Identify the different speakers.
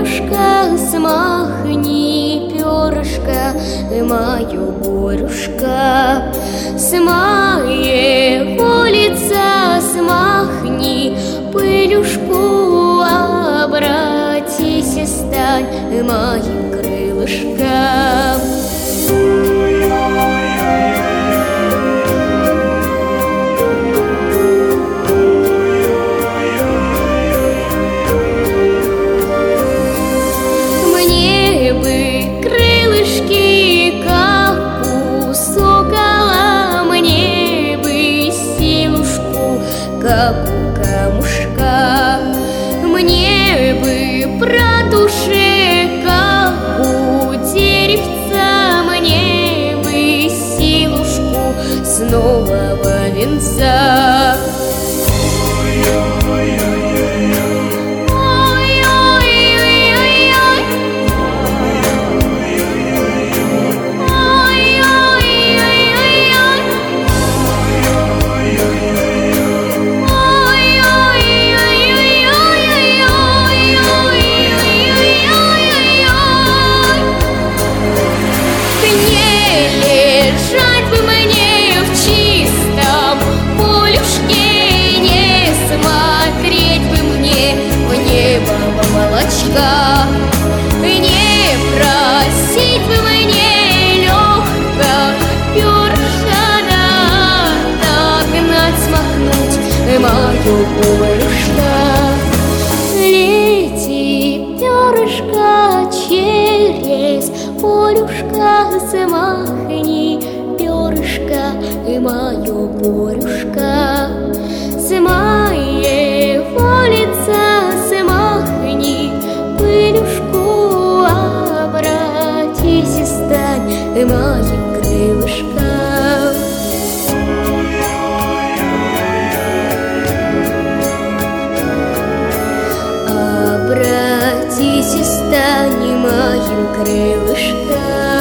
Speaker 1: Полюшка, смахни перышко, мое Борюшка. С моего лица смахни пылюшку, обратись и стань моим крылышком. Как у камушка, мне бы про душе, как у деревца, мне бы силушку с нового венца. Не просить бы мне легко перышко, да догнать, смахнуть мою Борюшка. Лети, перышко, через полюшка, смахни перышко мою Борюшка. С моего лица смахни пылюшку, обратись и стань моим крылышком. Обратись и стань моим крылышком.